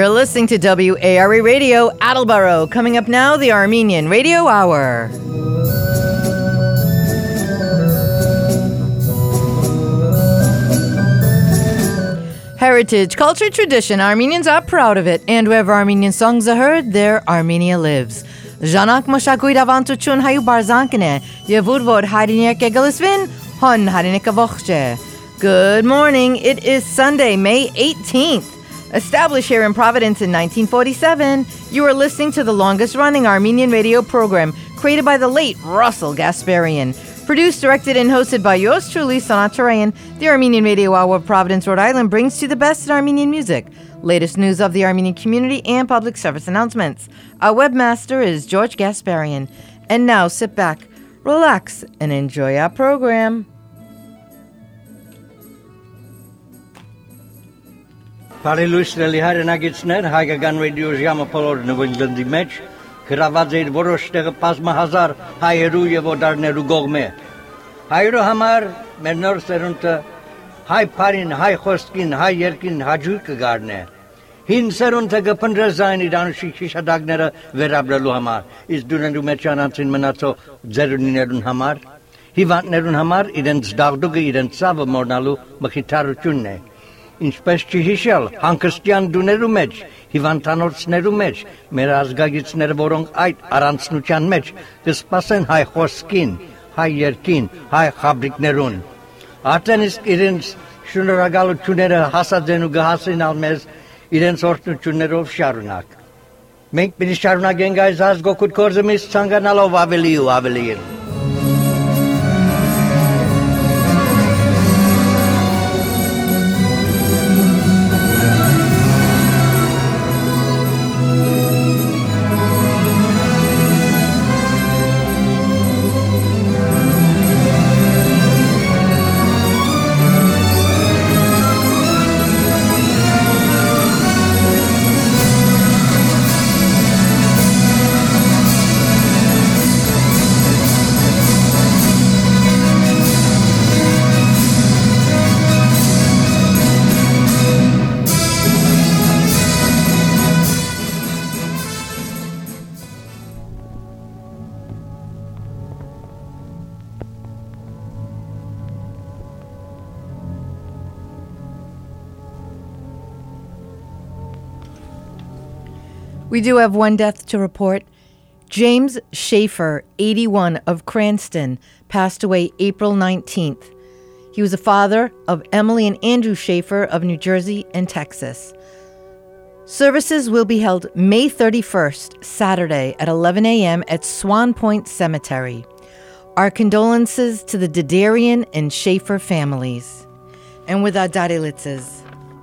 You're listening to WARE Radio, Attleboro. Coming up now, the Armenian Radio Hour. Heritage, culture, tradition. Armenians are proud of it. And wherever Armenian songs are heard, there Armenia lives. Janak Mashakui Davantuchun Hayu Barzankane, Yevudvod Hadinek Egelisvin, Hon Hadinek. Good morning. It is Sunday, May 18th. Established here in Providence in 1947, you are listening to the longest-running Armenian radio program created by the late Russell Gasparian. Produced, directed, and hosted by yours truly, Sanat Tarayan, the Armenian Radio Hour of Providence, Rhode Island brings you the best in Armenian music, latest news of the Armenian community, and public service announcements. Our webmaster is George Gasparian. And now, sit back, relax, and enjoy our program. Բարելույսների հայրենագիցներ հայկական ռադիո ժամը բոլոր նվիրդի մեջ գրաված էր որոշ տեղը բազմահազար հայերու եւ օտարներու կողմէ հայերու համար մեր նոր սերունդը հայ բարին հայ խոսքին հայ երկին հաջող կգարնե հին սերունդը կփնրզային իր անշի շիշադակները վերաբրելու համար իսկ դուներու մեջ անցին մնացող ձերունիներուն համար հիվանդներուն համար իրենց դաղդուկը իրենց ցավը մորնալու մխիթարությունն է Ինչպես չհիշել հանգստյան դուներու մեջ, հիվանդանոցներու մեջ, մեր ազգագիցները, որոնք այդ առանցնության մեջ կսպասեն հայ խոսքին, հայ երկին, հայ խաբրիկներուն։ Արդեն իսկ իրենց շնորհակալությունները հասած են ու կհասնեն մեզ իրենց օրհնություններով շարունակ։ Մենք պիտի շարունակենք այս ազգօգուտ գործը մեզ ցանկանալով ավելի ու ավելի։ We do have one death to report. James Schaefer, 81, of Cranston, passed away April 19th. He was the father of Emily and Andrew Schaefer of New Jersey and Texas. Services will be held May 31st, Saturday at 11 a.m. at Swan Point Cemetery. Our condolences to the Diderian and Schaefer families. And with our Darilitzes.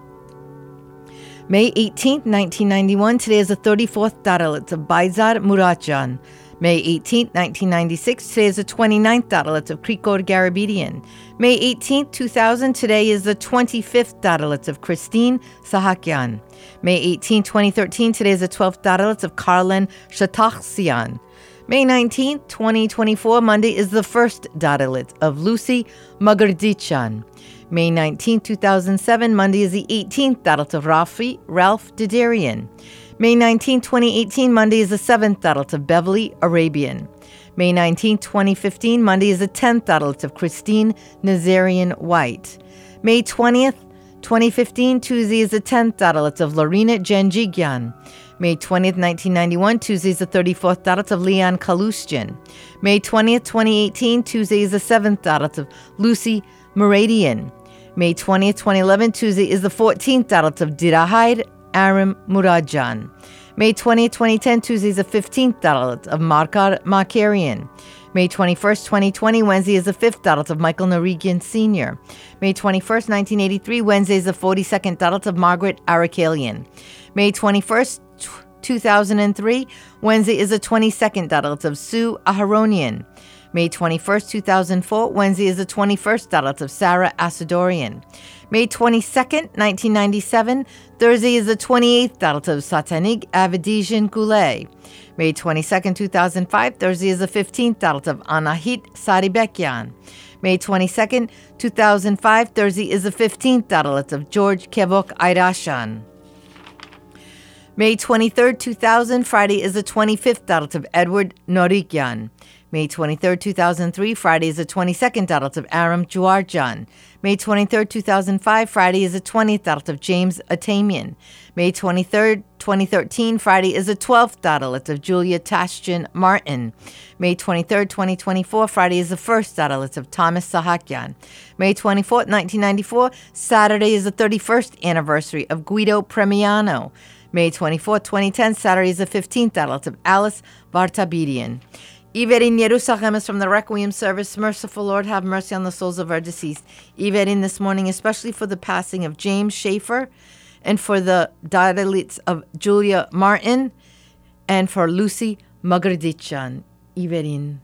May 18th, 1991, today is the 34th Darilitz of Baizar Muratjan. May 18th, 1996, today is the 29th Darilitz of Krikor Garabedian. May 18th, 2000, today is the 25th Darilitz of Christine Sahakyan. May 18th, 2013, today is the 12th Darilitz of Karlen Shatakhsian. May 19th, 2024, Monday is the first Darilitz of Lucy Magardichan. May 19, 2007, Monday is the 18th Darilitz of Ralph Diderian. May 19, 2018, Monday is the 7th Darilitz of Beverly Arabian. May 19, 2015, Monday is the 10th Darilitz of Christine Nazarian White. May 20th, 2015, Tuesday is the 10th Darilitz of Lorena Janjigyan. May 20th, 1991, Tuesday is the 34th Darilitz of Leon Kalustian. May 20th, 2018, Tuesday is the 7th Darilitz of Lucy Muradian. May 20th, 2011, Tuesday is the 14th Darilitz of Dirahid Aram Muradjan. May 20th, 2010, Tuesday is the 15th Darilitz of Markar Makarian. May 21st, 2020, Wednesday is the 5th Darilitz of Michael Narigian Sr. May 21st, 1983, Wednesday is the 42nd Darilitz of Margaret Arakalian. May 21st, 2003, Wednesday is the 22nd Darilitz of Sue Aharonian. May 21st, 2004, Wednesday is the 21st Darilitz of Sarah Asadorian. May 22nd, 1997, Thursday is the 28th Darilitz of Satanig Avedisian Goulet. May 22nd, 2005, Thursday is the 15th Darilitz of Anahit Saribekyan. May 22nd, 2005, Thursday is the 15th Darilitz of George Kevok Airashan. May 23rd, 2000, Friday is the 25th dalet of Edward Norikyan. May 23rd, 2003, Friday is the 22nd dalet of Aram Juarjan. May 23rd, 2005, Friday is the 20th dalet of James Atamian. May 23rd, 2013, Friday is the 12th dalet of Julia Tashjian Martin. May 23rd, 2024, Friday is the 1st dalet of Thomas Sahakyan. May 24th, 1994, Saturday is the 31st anniversary of Guido Premiano. May 24th, 2010, Saturday is the 15th dalet of Alice Vartabedian. Iverin Yerusachem is from the Requiem service. Merciful Lord, have mercy on the souls of our deceased. Iverin this morning, especially for the passing of James Schaefer, and for the Dadelits of Julia Martin, and for Lucy Magrdichan. Iverin.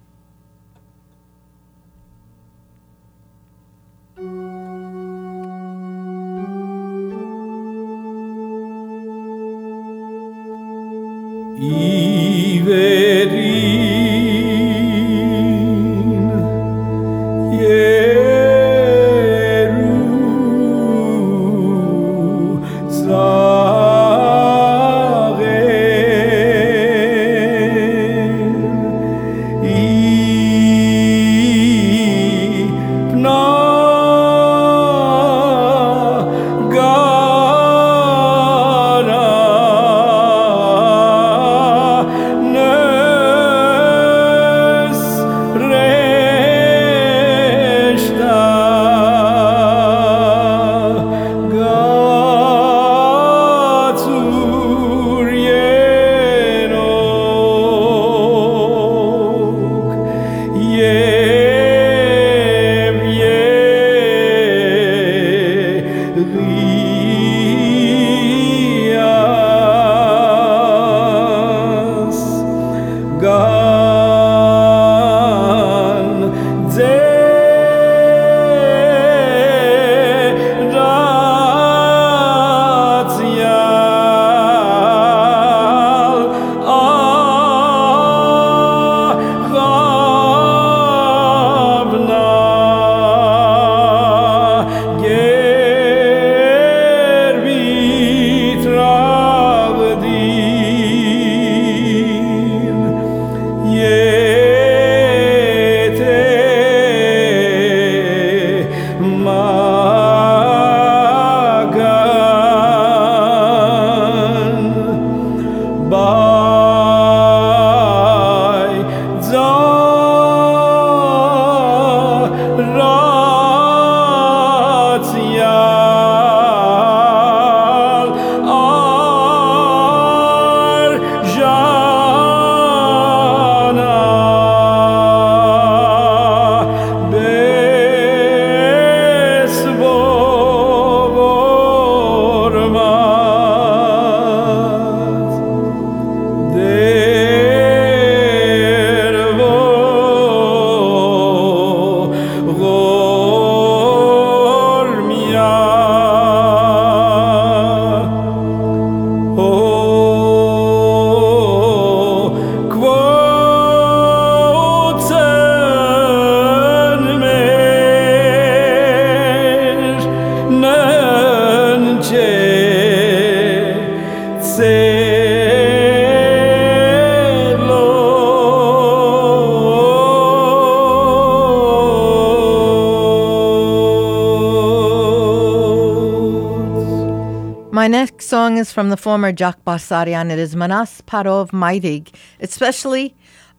My next song is from the former Jack Basarian. It is Manas Parov Maidig, especially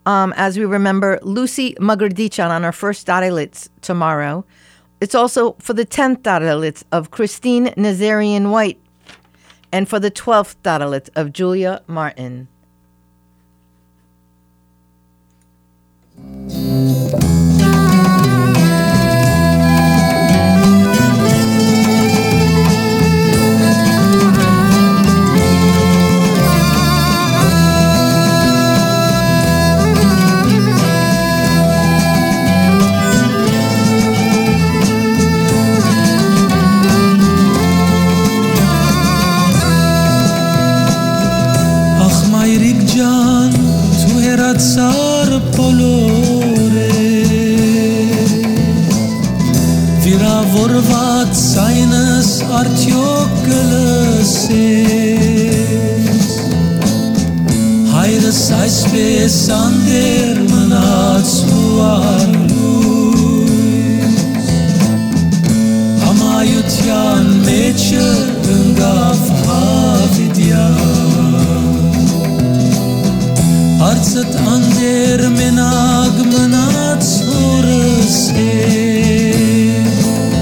as we remember Lucy Magrdichan on her first Dadelitz tomorrow. It's also for the 10th Dadelitz of Christine Nazarian White and for the 12th Dadelitz of Julia Martin. Sar polore Vira vorvat seines artiokelese Հայրս այսպես անդեր մնաց ու արլույս Համայության մեջը ընկավ հավիդյան Հարցըտ անդեր մենակ մնաց հորս հետ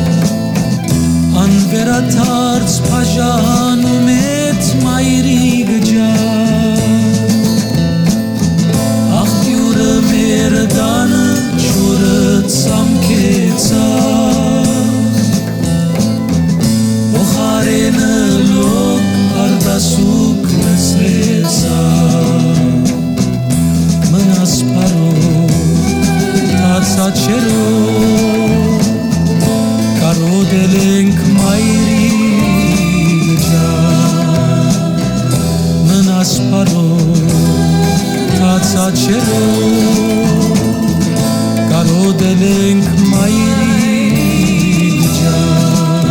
Անվերաթարց պաժանում էտ մայրի գջան Աղբյուրը մեր դանը չորը ծամքեցավ Ոխարենը լոկ արդասուկ լսրեցավ Մնաս պարով, տացաչերով Կարոդել ենք մայրի գջան Մնաս պարով, տացաչերով Կարոդել ենք մայրի գջան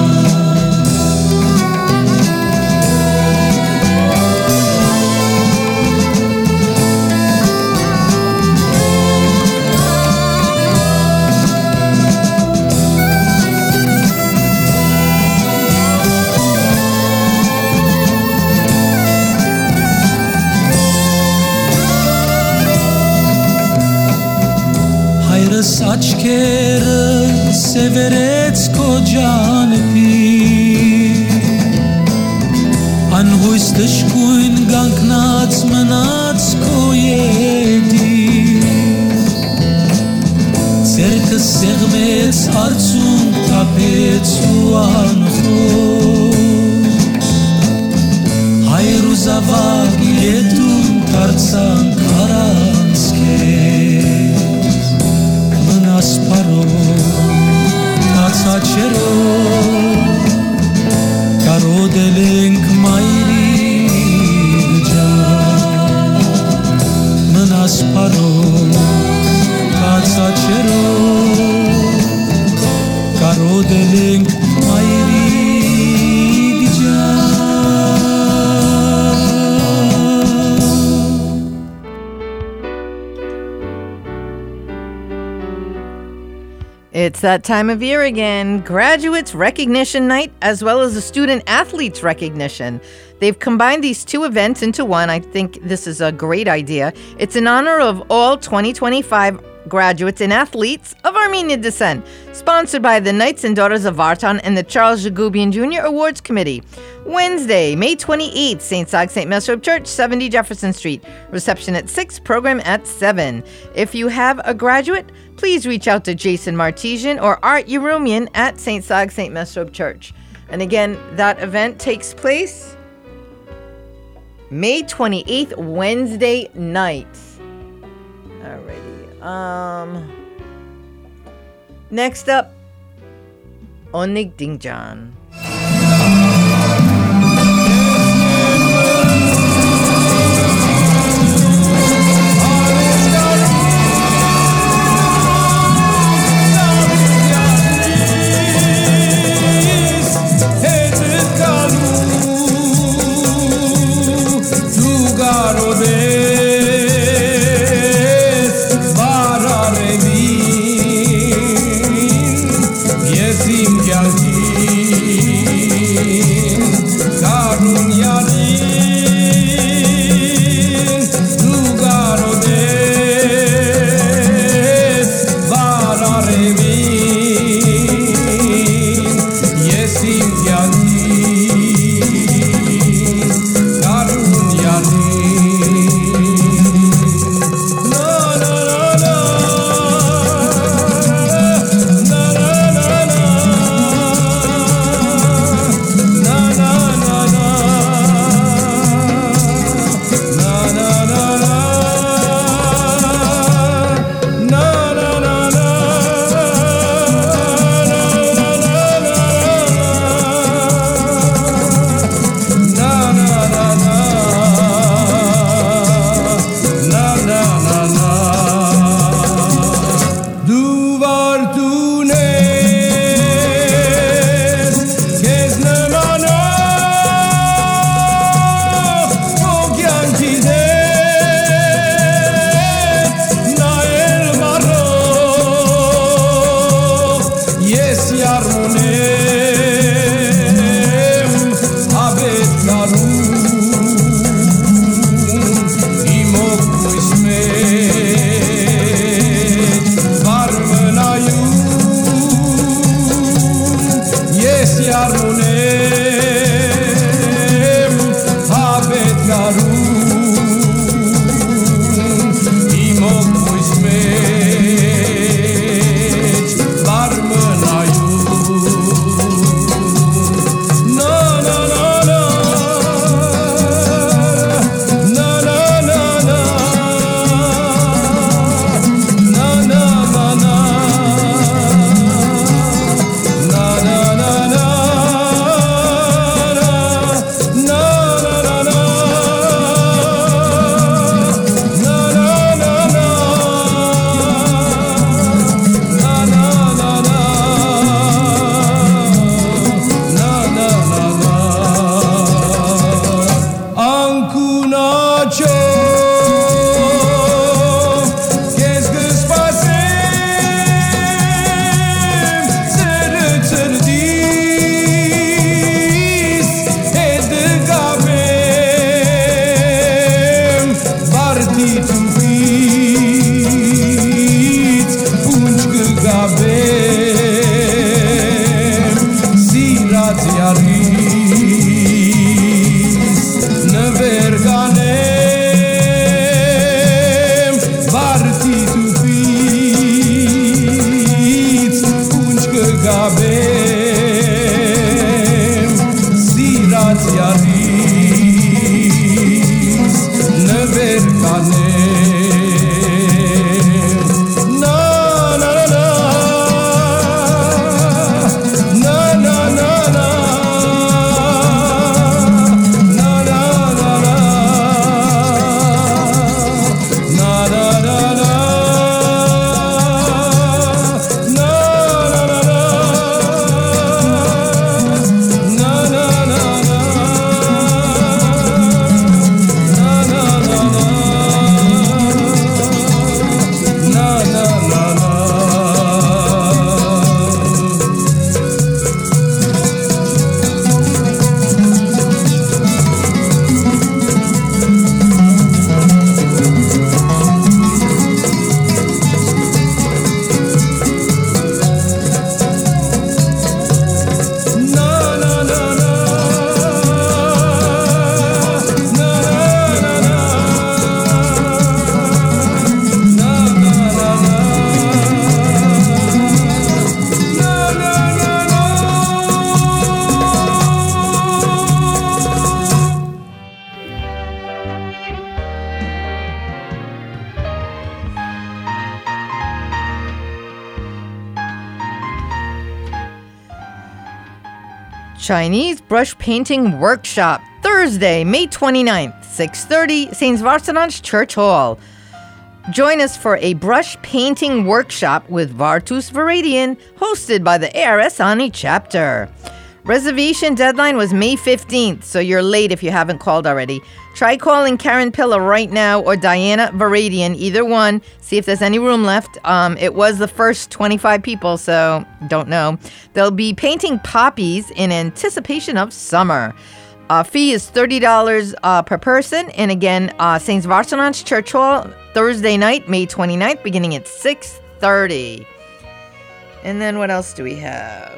Աչքերը սևերեց քո ջանպի Անհույս դժկույն գանկնած մնաց քո եդի Ձերքը սեղմեց արցուն թափեց ու անխոս Հայր ու զավակ ետում դարձանք առանց Մնաս պարով, տացաչերով Կարոդել ենք մայրի գջան Մնաս պարով, տացաչերով Կարոդել ենք մայրի գջան It's that time of year again, Graduates Recognition Night, as well as the Student Athletes Recognition. They've combined these two events into one. I think this is a great idea. It's in honor of all 2025 graduates and athletes of Armenian descent, sponsored by the Knights and Daughters of Vartan and the Charles Jagubian Jr. Awards Committee. Wednesday, May 28th, St. Sag St. Mesrob Church, 70 Jefferson Street. Reception at 6, program at 7. If you have a graduate, please reach out to Jason Martesian or Art Yerumian at St. Sag St. Mesrob Church. And again, that event takes place May 28th, Wednesday night. Alrighty. Next up, Onig Dingjan. Yes, armonem habet garum imok poismet varmenayum yes armonem habet garum Chinese Brush Painting Workshop, Thursday, May 29th, 6:30, St. Vartanant's Church Hall. Join us for a brush painting workshop with Vartus Viridian, hosted by the ARS Ani chapter. Reservation deadline was May 15th, so you're late if you haven't called already. Try calling Karen Pilla right now or Diana Viridian, either one. See if there's any room left. It was the first 25 people, so don't know. They'll be painting poppies in anticipation of summer. Fee is $30 per person. And again, St. Vartanant's Church Hall, Thursday night, May 29th, beginning at 6:30. And then what else do we have?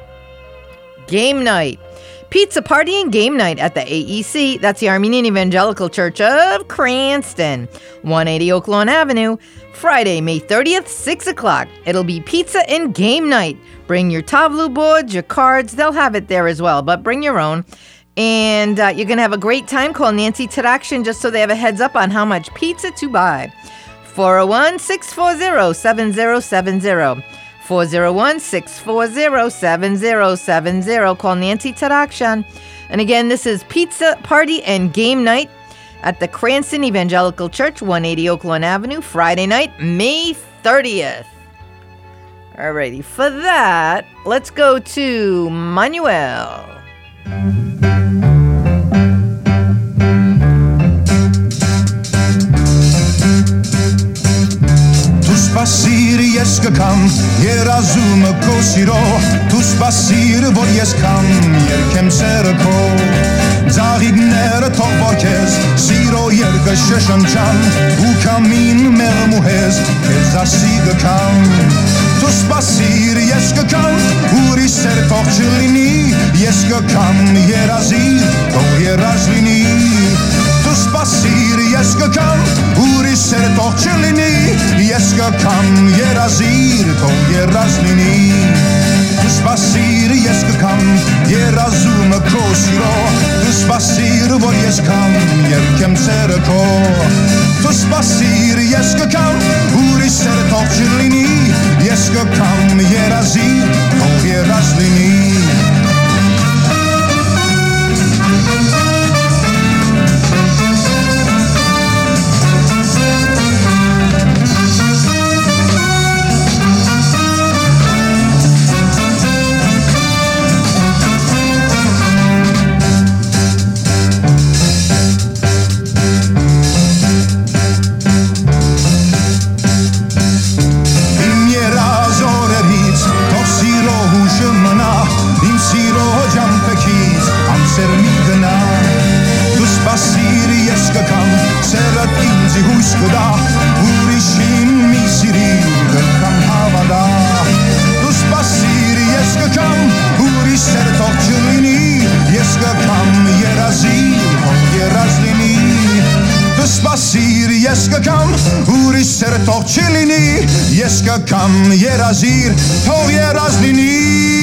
Game night. Pizza party and game night at the AEC. That's the Armenian Evangelical Church of Cranston, 180 Oak Lawn Avenue. Friday, May 30th, 6 o'clock. It'll be pizza and game night. Bring your tavlu boards, your cards. They'll have it there as well, but bring your own. And you're going to have a great time. Call Nancy Tadakshin just so they have a heads up on how much pizza to buy. 401-640-7070. 401-640-7070. Call Nancy Tadakshan. And again, this is Pizza Party and Game Night at the Cranston Evangelical Church, 180 Oak Lawn Avenue, Friday night, May 30th. Alrighty, for that, let's go to Manuel. Tu spassi սպասիր ես կգամ երազումը քո սիրո դու սպասիր որ ես կամ երկեմ սերը քո Ձաղիկները թող որ քեզ սիրո երկը շշնջան ու կամին մեղմուհես քեզ ասի կգամ դու սպասիր ես կգամ ուրիշ սեր թող չլինի ես կգամ երազիր թող երազ լինի դու սպասիր ես կգամ ուրիշ սեր թող չլինի ես կգամ երազիր թող երազ լինի դու սպասիր ես կգամ երազումը քո սիրո դու սպասիր որ ես կամ երկեմ սերը քո դու սպասիր ես կգամ ուրիշ սեր թող չլինի ես կգամ երազիր թող երազ լինի Yes, come, yerazir, tov yerazlini.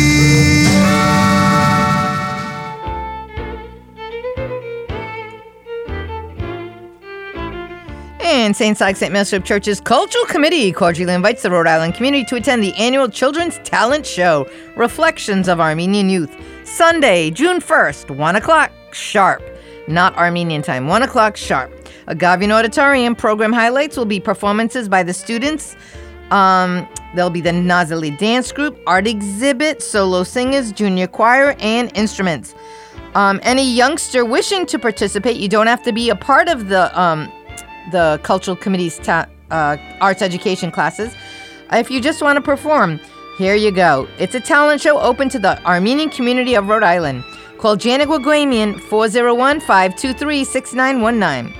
And St. Sykes St. Mesrop Church's Cultural Committee cordially invites the Rhode Island community to attend the annual Children's Talent Show, Reflections of Armenian Youth, Sunday, June 1st, 1 o'clock sharp. Not Armenian time, 1 o'clock sharp. Agavian Auditorium program highlights will be performances by the students. There'll be the Nazali Dance Group, art exhibit, solo singers, junior choir, and instruments. Any youngster wishing to participate, you don't have to be a part of the Cultural Committee's arts education classes. If you just want to perform, here you go. It's a talent show open to the Armenian community of Rhode Island. Call Janet Guagamian, 401-523-6919.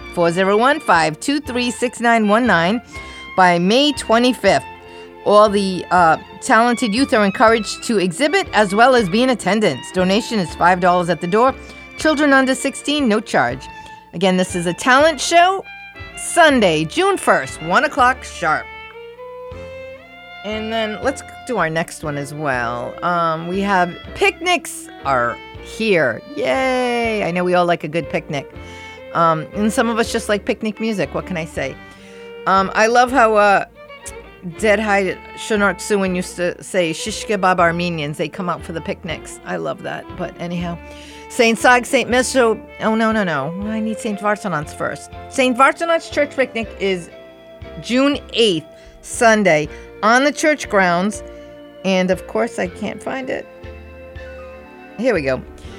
401-523-6919 by May 25th. All the talented youth are encouraged to exhibit as well as be in attendance. Donation is $5 at the door. Children under 16, no charge. Again, this is a talent show, Sunday, June 1st, 1 o'clock sharp. And then let's do our next one as well. We have picnics are here. Yay! I know we all like a good picnic. And some of us just like picnic music. What can I say? I love how Dead High Shanark Suin used to say, Shish Kebab Armenians, they come out for the picnics. I love that. But anyhow, St. Sag, St. Mesro. Oh, no. I need St. Vartanants first. St. Vartanants Church Picnic is June 8th, Sunday, on the church grounds. And of course, I can't find it. Here we go.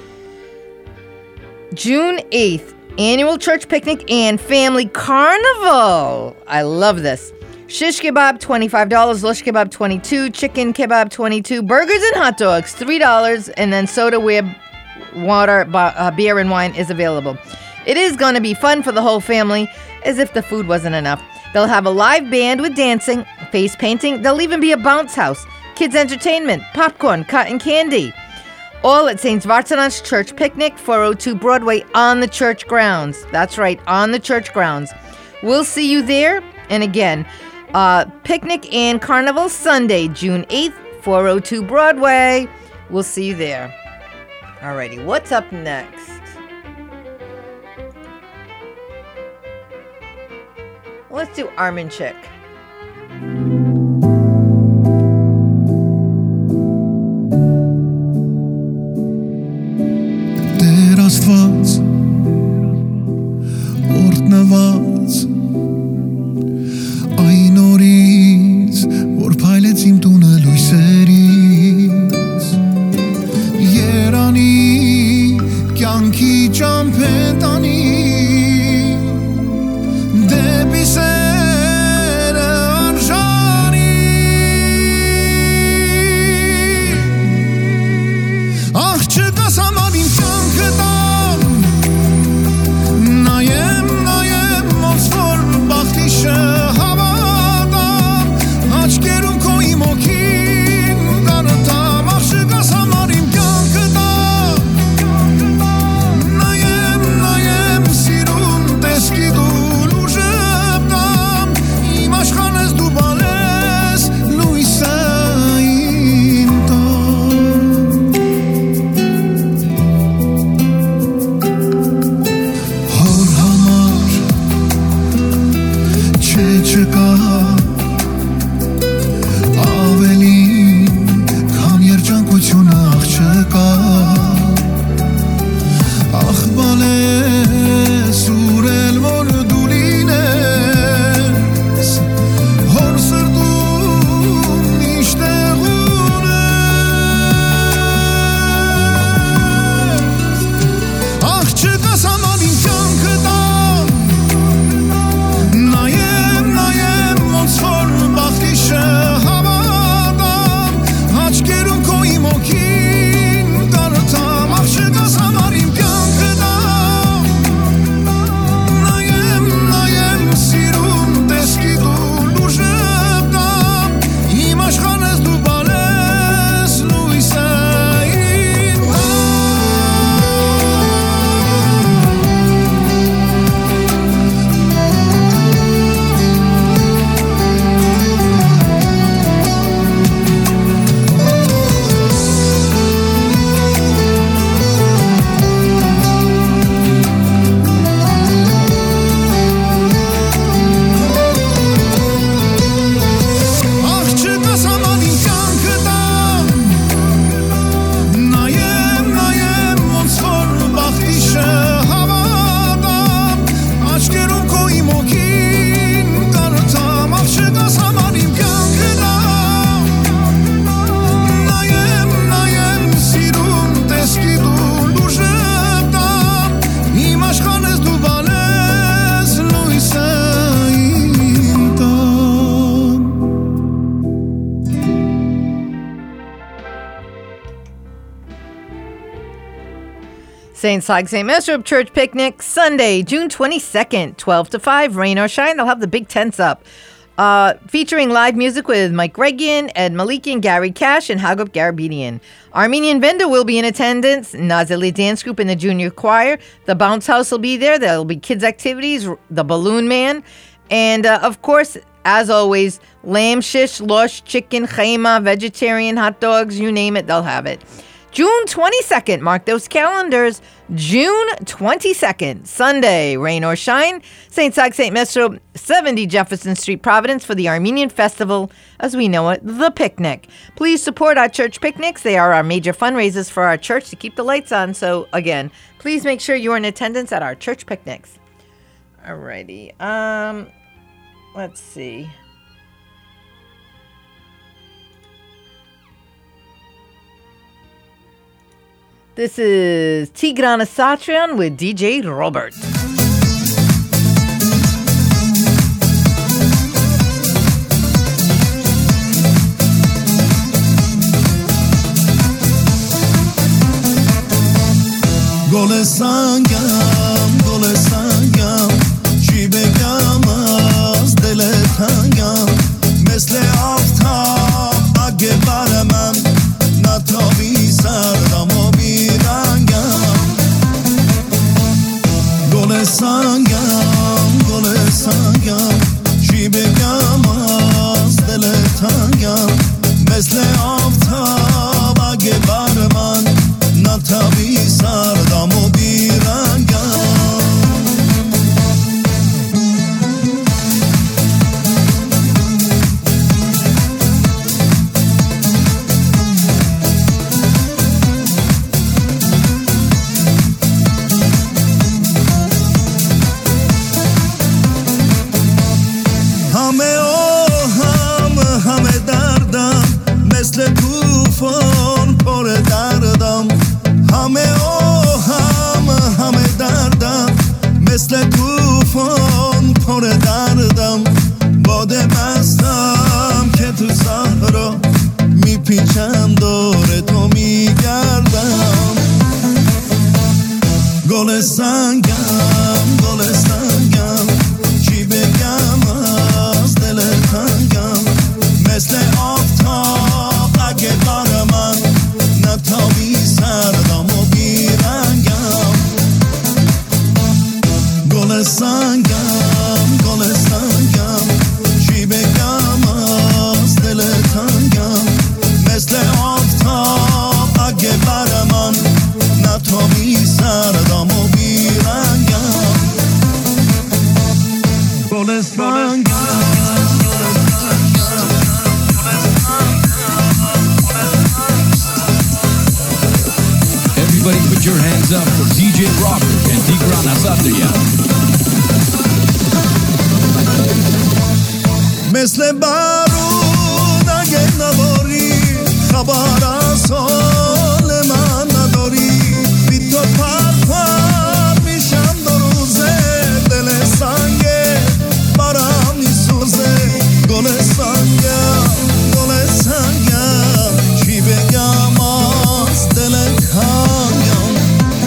June 8th, annual church picnic and family carnival. I love this. Shish kebab, $25. Lush kebab, $22. Chicken kebab, $22. Burgers and hot dogs, $3. And then soda, water, beer, and wine is available. It is going to be fun for the whole family, as if the food wasn't enough. They'll have a live band with dancing, face painting. There'll even be a bounce house, kids entertainment, popcorn, cotton candy. All at St. Vartanants Church Picnic, 402 Broadway, on the church grounds. That's right, on the church grounds. We'll see you there. And again, picnic and carnival Sunday, June 8th, 402 Broadway. We'll see you there. Alrighty, what's up next? Let's do Armenchik. Աստված օրտնված այն օրից որ փայլեց իմ տունը լույսերից երանի կյանքի ճամփեն տանի դեպի սեր չկա ախբալ է սուրել որ դու լինես հոր սրտում միշտեղ ունես ախ չկաս համար իմ կյանքը տամ նայեմ ոնց որ բախտիշը հավատամ աչքերում քո իմ օքին կարդամ ախ չկաս համար իմ կյանքը տամ նայեմ սիրուն տեսքի դու լուժը տամ իմ աշխարհս դու բալես լույսը իմ ախ չկաս համար իմ կյանքը տամ նայեմ ոնց որ բախտիշը հավատամ աչքերում քո իմ օքին կարդամ ախ չկաս համար իմ կյանքը տամ նայեմ սիրուն տեսքի դու լուժը տամ իմ աշխարհս դու բալես լույսը իմ տամ St. Sag St. Mesrop Church Picnic, Sunday, June 22nd, 12 to 5, rain or shine. They'll have the big tents up. Featuring live music with Mike Reagan, Ed Malikian, Gary Cash, and Hagop Garabedian. Armenian Vendor will be in attendance. Nazili Dance Group in the junior choir. The Bounce House will be there. There'll be kids' activities, the Balloon Man. And, of course, as always, lamb shish, lush, chicken, chayma, vegetarian, hot dogs, you name it, they'll have it. June 22nd, mark those calendars. June 22nd, Sunday, rain or shine. St. Sag St. Mesrop, 70 Jefferson Street, Providence, for the Armenian Festival, as we know it, the picnic. Please support our church picnics. They are our major fundraisers for our church to keep the lights on. So, again, please make sure you're in attendance at our church picnics. Alrighty. Let's see. This is Tigran Asatrian with DJ Robert. گل سنگم چی بگم از دل تنگم مثل آفتاب اگه بر من نتابی سردم و بیرنگم گل سنگم چی بگم از دل تنگم مثل آفتاب اگه بر من نتابی سردم و بیرنگم همه دردم مثل طوفان پر دردم همه دردم مثل طوفان پر دردم باد مستم که تو صحرا میپیچم دور تو میگردم گل سنگم چی بگم از دل تنگم مثل آفتاب اگه بر من نتابی سردم و بیرنگم گل سنگم چی بگم از دل تنگم مثل آفتاب اگه بر من نتابی سردم و بیرنگم your hands up for DJ Robert and Tigran Asatryan. مثل بارون اگه نداری خبر از حال من نداری بی تو پر میشم دو روزه دل سنگه برام میسوزه گل سنگم چی بگم از دل تنگم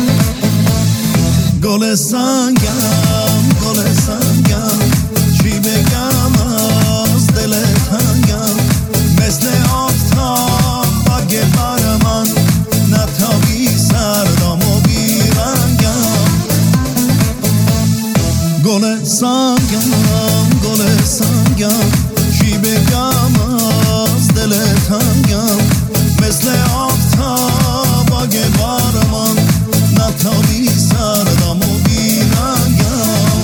گل سنگم چی بگم از دل تنگم مثل آفتاب اگه بر من نتابی سردم و بیرنگم گل سنگم چی بگم از دل تنگم مثل آفتاب اگه بر من نتابی سردم و بیرنگم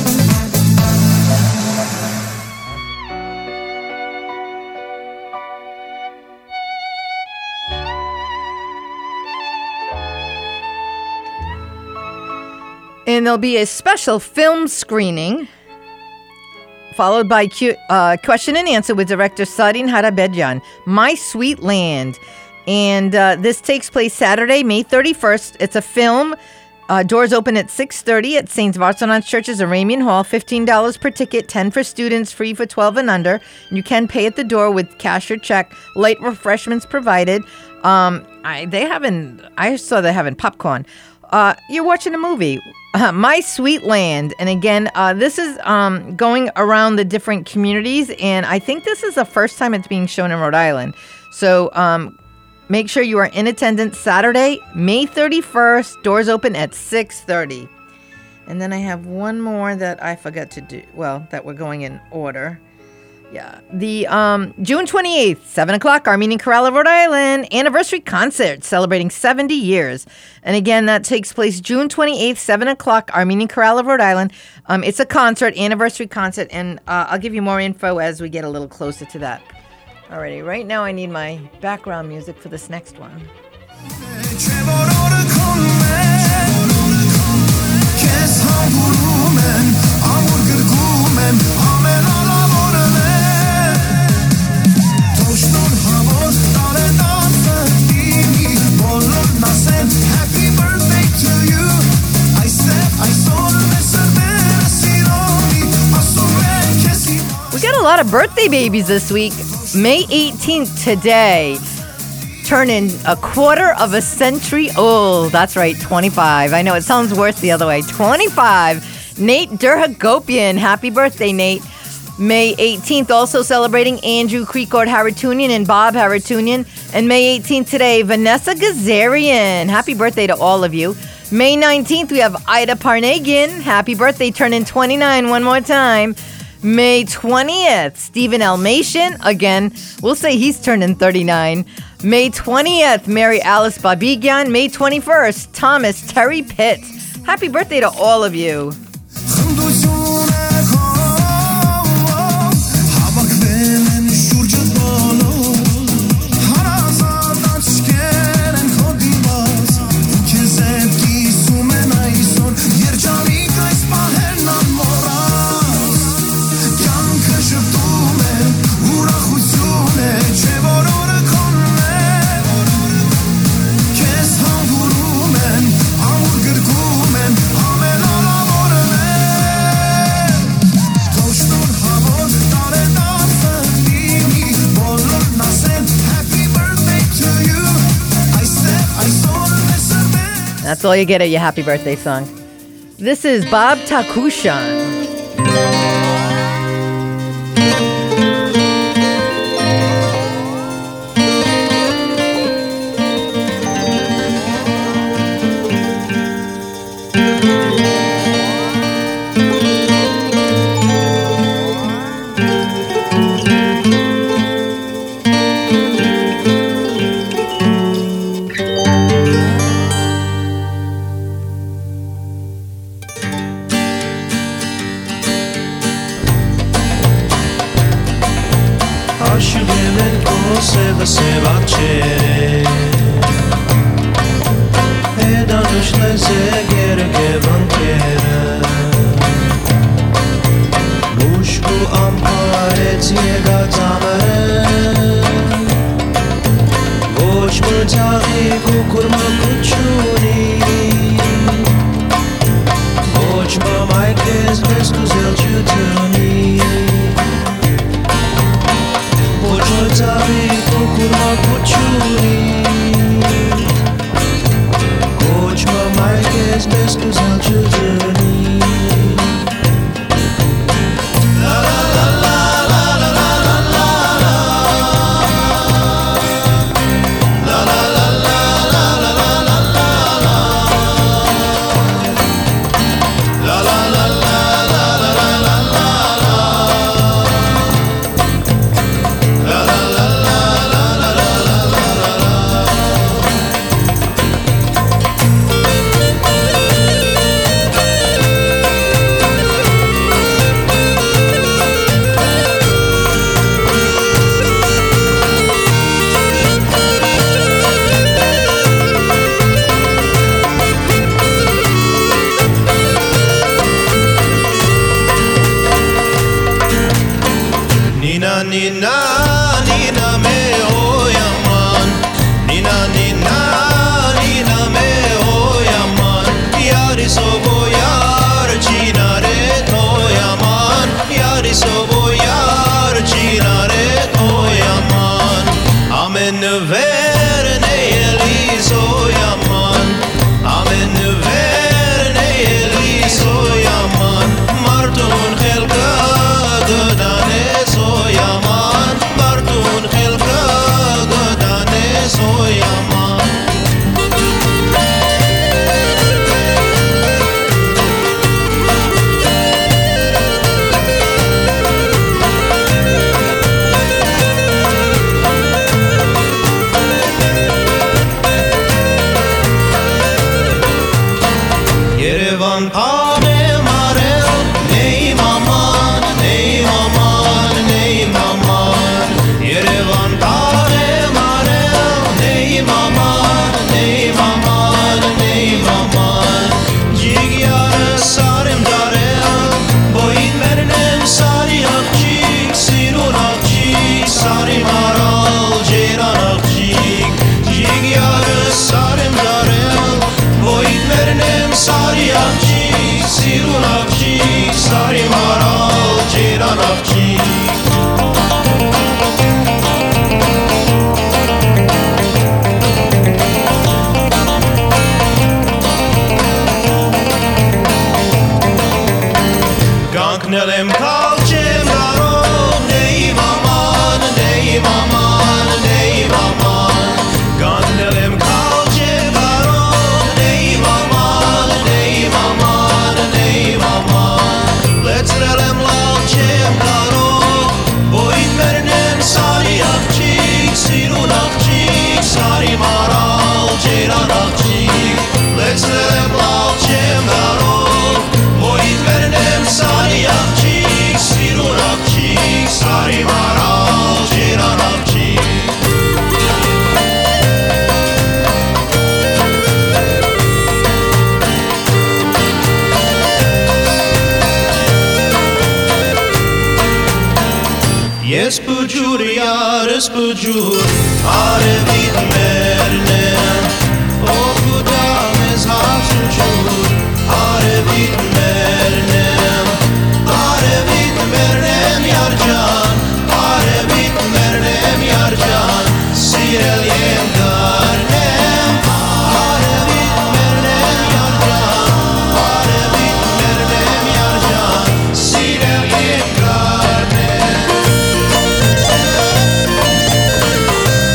And there'll be a special film screening, followed by question and answer with director Sarin Harabedjan, My Sweet Land. And this takes place Saturday, May 31st. It's a film. Doors open at 6:30 at St. Vartanant Church's Aramean Hall. $15 per ticket, 10 for students, free for 12 and under. You can pay at the door with cash or check. Light refreshments provided. I saw they're having popcorn. You're watching a movie, My Sweet Land. And again, this is going around the different communities. And I think this is the first time it's being shown in Rhode Island. So make sure you are in attendance Saturday, May 31st. Doors open at 6:30. And then I have one more that I forgot to do. Well, that we're going in order. Yeah. The June 28th, 7 o'clock, Armenian Chorale of Rhode Island anniversary concert celebrating 70 years. And again, that takes place June 28th, 7 o'clock, Armenian Chorale of Rhode Island. It's a concert, anniversary concert, and I'll give you more info as we get a little closer to that. Alrighty, right now I need my background music for this next one. We got a lot of birthday babies this week. May 18th today, turning a quarter of a century old. That's right, 25. I know it sounds worse the other way. 25. Nate Durhagopian. Happy birthday, Nate. May 18th, also celebrating Andrew Creekord Haratunian and Bob Haratunian. And May 18th today, Vanessa Gazarian. Happy birthday to all of you. May 19th, we have Ida Parnagian. Happy birthday, turning 29 one more time. May 20th, Stephen Elmation. Again, we'll say he's turning 39. May 20th, Mary Alice Babigyan. May 21st, Thomas Terry Pitts. Happy birthday to all of you. That's all you get at your happy birthday song. This is Bob Takushan. zavi kukurma kuchuni Bochma maikes beskuzel chutuni Bochma zavi kukurma kuchuni Bochma maikes beskuzel chutuni Spujur, are vit mernem, o kudam es hafsujur, are vit mernem, yarjan, are vit mernem yarjan, sirel yem garnem, are vit mernem yarjan, are vit mernem yarjan, sirel yem garnem.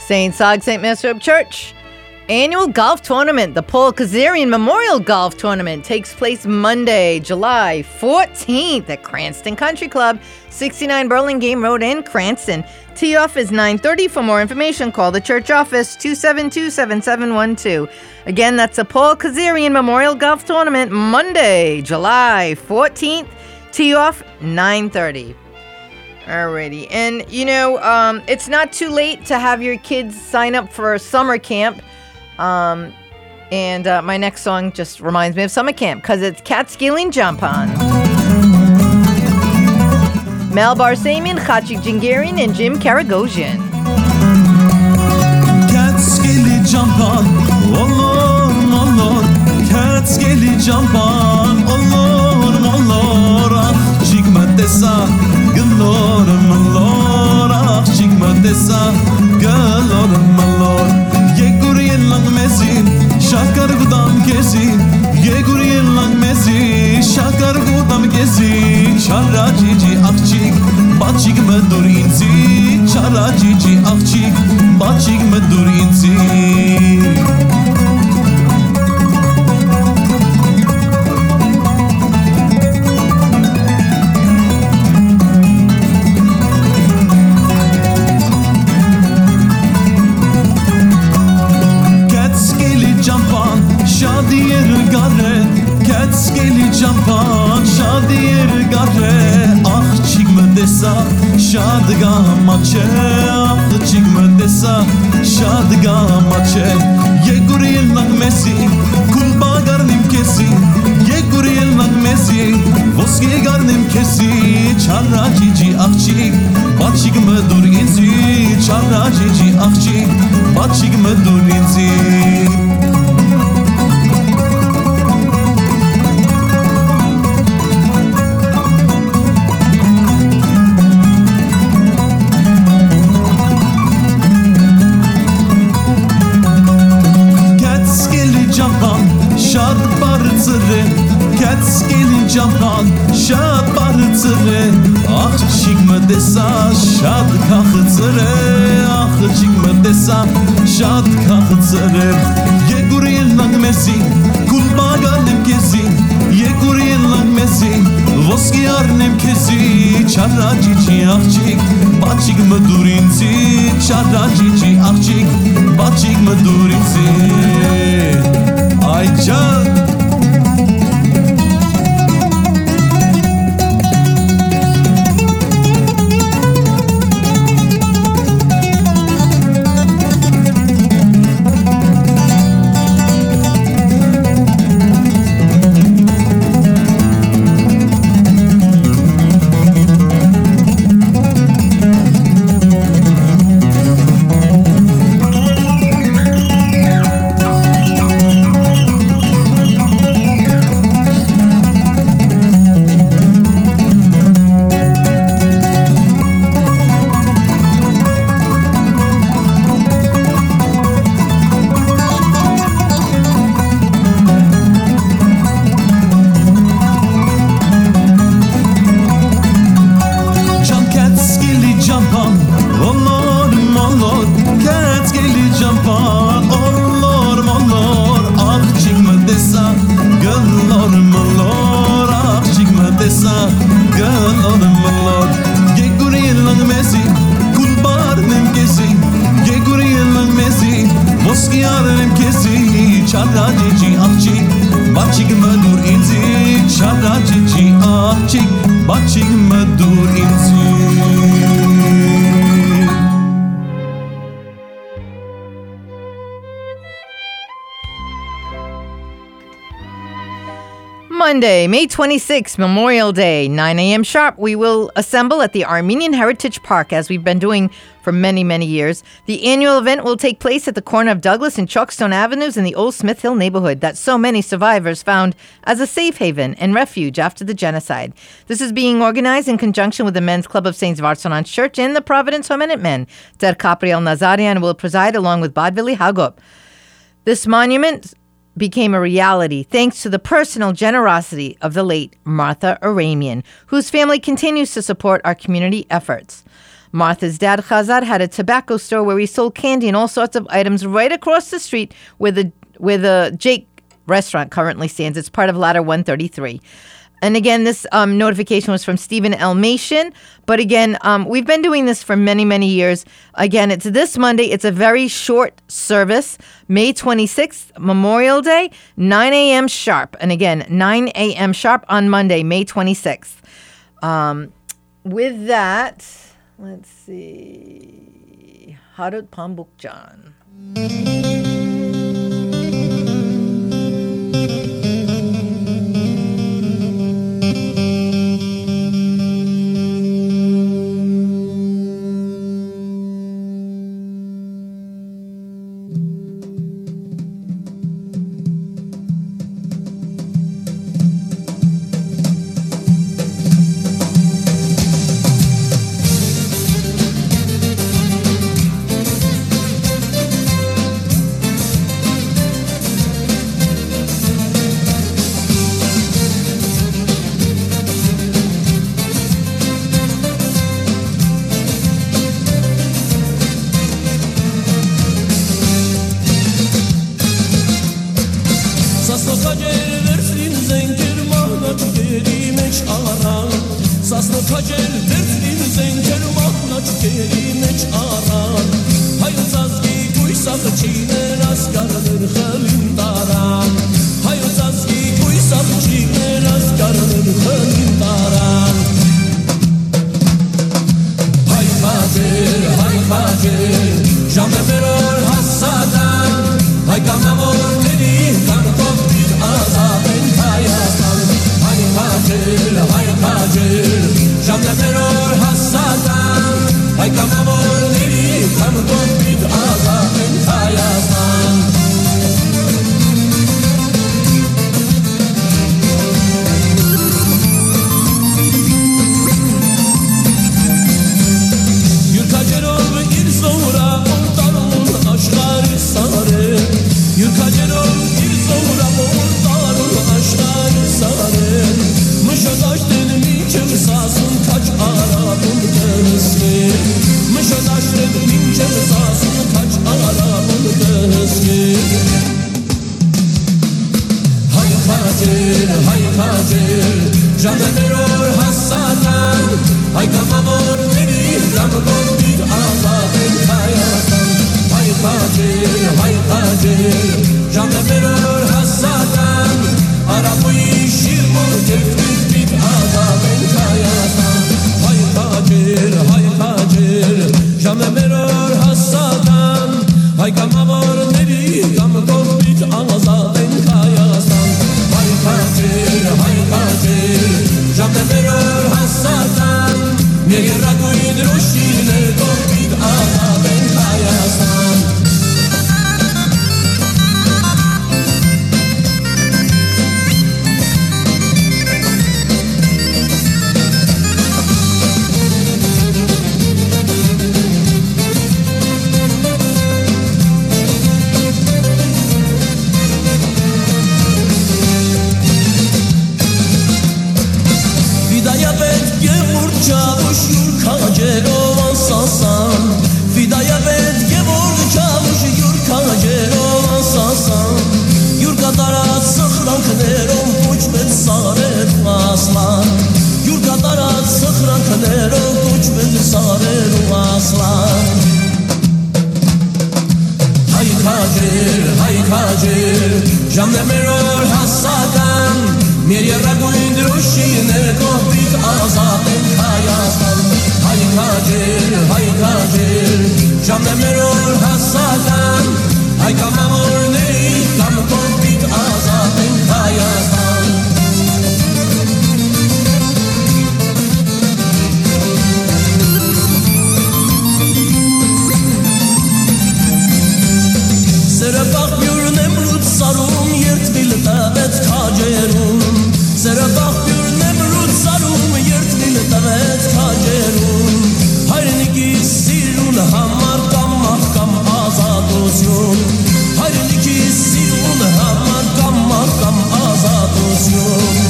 St. Sog St. Masrup Church annual golf tournament, the Paul Kazarian Memorial Golf Tournament, takes place Monday, July 14th at Cranston Country Club, 69 Burlingame Road in Cranston. Tee off is 9:30. For more information, call the church office 272-7712. Again, that's the Paul Kazarian Memorial Golf Tournament, Monday, July 14th. Tee off 9:30. Alrighty, and it's not too late to have your kids sign up for summer camp. And my next song just reminds me of summer camp because it's Catskilling Jump On. Mel Barsamian, Khachik Jingarian, and Jim Karagosian. Catskilling Jump On, olur, Catskilling Jump On, olur, Chigma desa, galor, malor, Chigma desa, galor, malor. Yegurien lang mezi, shakar gudam gezi. Yegurien lang mezi, shakar gudam gezi. Chara cici akçik, baçik medurinzi. Chara cici akçik, baçik medurinzi. Şadiyer gare, Catskilling Jump On, şadiyer gare. Ah çıkma desa, şadga maçe. Ah çıkma desa, şadga maçe. Yegurien lang mesi, kulba garnim kesi. Yegurien lang mesi, voske garnim kesi. Çarra cici akçik, baçik medur inzi. Çarra cici akçik, baçik medur inzi. Şad barıtırı, Catskilling Jump On, şad barıtırı. Ah çıkma desa, şad kalkıtırı. Ah çıkma desa, şad kalkıtırı. Yegurien lang mezi, kulba garnim kezi. Yegurien lang mezi, voski arnim kezi. Çarra cici akçik, baçik medurinzi. Çarra cici akçik, baçik medurinzi. Ay can. Monday, May 26th, Memorial Day, 9 a.m. sharp, we will assemble at the Armenian Heritage Park, as we've been doing for many, many years. The annual event will take place at the corner of Douglas and Chalkstone Avenues in the old Smith Hill neighborhood that so many survivors found as a safe haven and refuge after the genocide. This is being organized in conjunction with the Men's Club of St. Varsonan Church and the Providence Home Men. Ter Capriel Nazarian will preside along with Badvili Hagop. This monument became a reality thanks to the personal generosity of the late Martha Aramian, whose family continues to support our community efforts. Martha's dad, Chazad, had a tobacco store where he sold candy and all sorts of items right across the street where the Jake restaurant currently stands. It's part of Ladder 133. And again, this notification was from Stephen L. Mation. But again, we've been doing this for many, many years. Again, it's this Monday. It's a very short service, May 26th, Memorial Day, 9 a.m. sharp. And again, 9 a.m. sharp on Monday, May 26th. With that, let's see. Harut Pambukjan.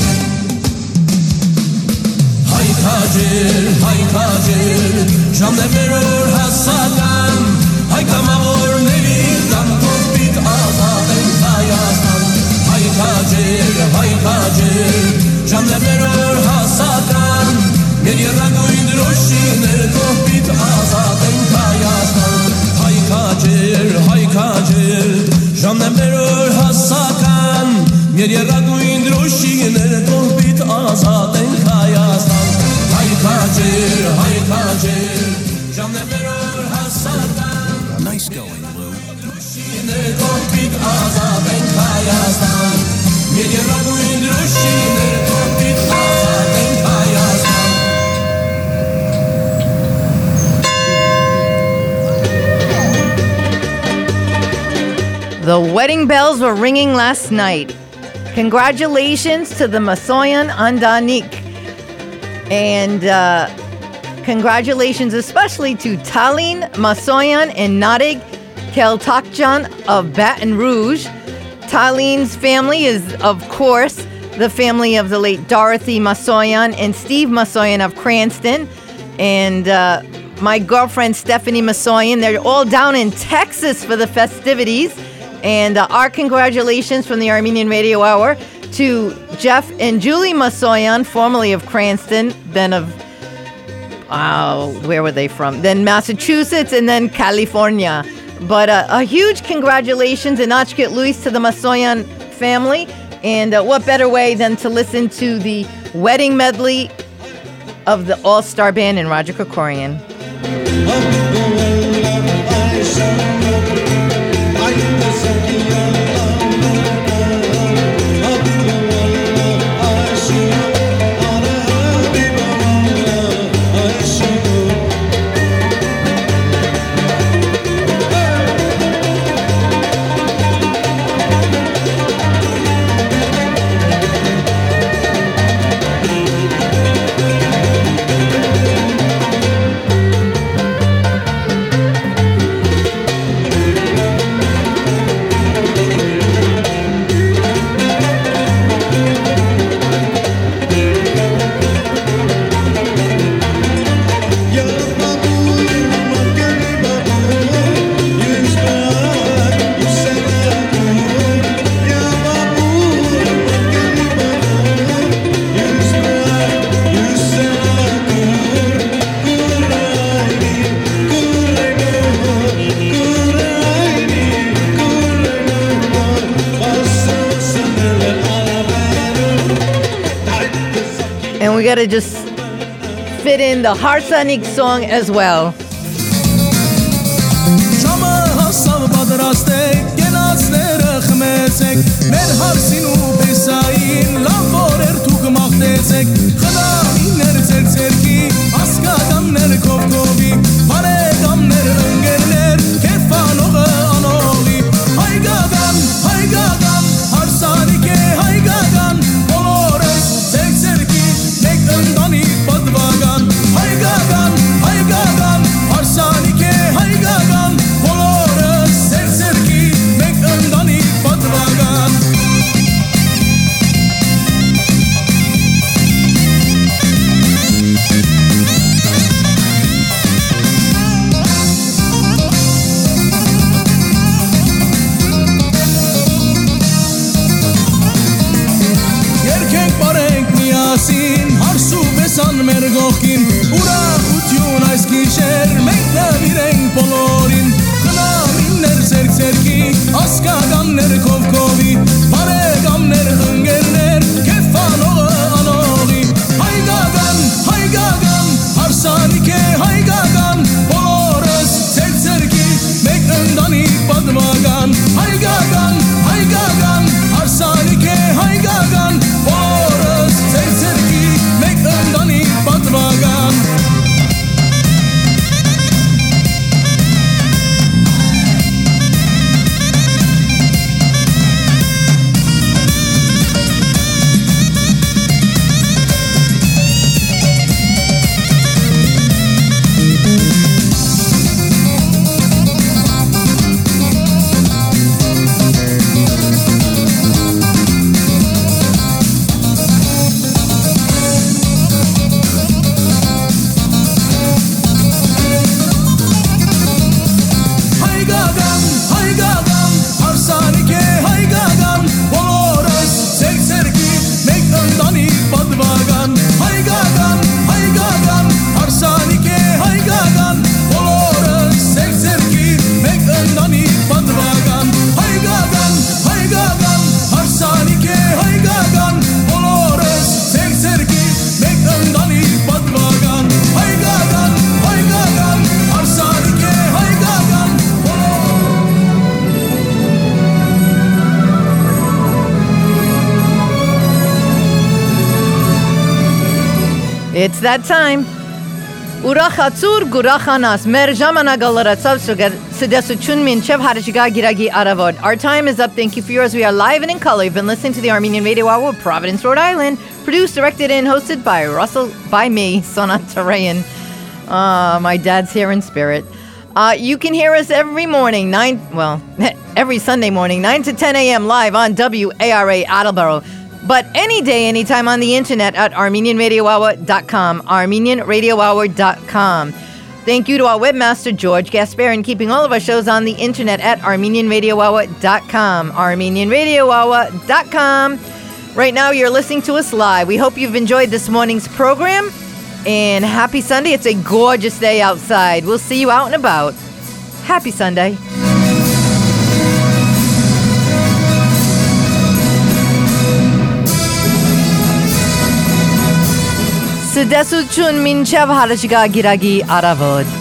Hay Kadir, Şam'da kajer, Жанեմ բերոր հասական Մեր երագույն դրոշիներ Կողբիտ ազատ ենք Հայաստան Հայ քաջեր Жанեմ բերոր հասական Nice going, Lou. Դրոշիներ Կողբիտ ազատ ենք Հայաստան Մեր երագույն դրոշիներ Կողբիտ ազատ ենք Հայաստան The wedding bells were ringing last night. Congratulations to the Masoyan Andanik. And congratulations especially to Talin Masoyan and Nadig Keltakjan of Baton Rouge. Talin's family is, of course, the family of the late Dorothy Masoyan and Steve Masoyan of Cranston. And my girlfriend Stephanie Masoyan, they're all down in Texas for the festivities. And our congratulations from the Armenian Radio Hour to Jeff and Julie Masoyan, formerly of Cranston, then of, where were they from? Then Massachusetts and then California. But a huge congratulations and Achkit Luis to the Masoyan family. And what better way than to listen to the wedding medley of the All-Star Band and Roger Krikorian. We got to just fit in the Harsanik song as well. It's that time. Urachatzur gurachanas merjamanagalaratav sudesuchun minchev harashiga giragi aravod. Our time is up. Thank you for yours. We are live and in color. You've been listening to the Armenian Radio Hour of Providence, Rhode Island. Produced, directed, and hosted by me, Sonat Tarayan. My dad's here in spirit. You can hear us every morning, every Sunday morning, 9 to 10 a.m. live on WARA Attleboro. But any day, anytime on the internet at ArmenianRadioHour.com, ArmenianRadioHour.com. Thank you to our webmaster, George Gasparin, keeping all of our shows on the internet at ArmenianRadioHour.com, ArmenianRadioHour.com. Right now, you're listening to us live. We hope you've enjoyed this morning's program. And happy Sunday. It's a gorgeous day outside. We'll see you out and about. Happy Sunday. Sidesu chun minchev harashga giragi aravod.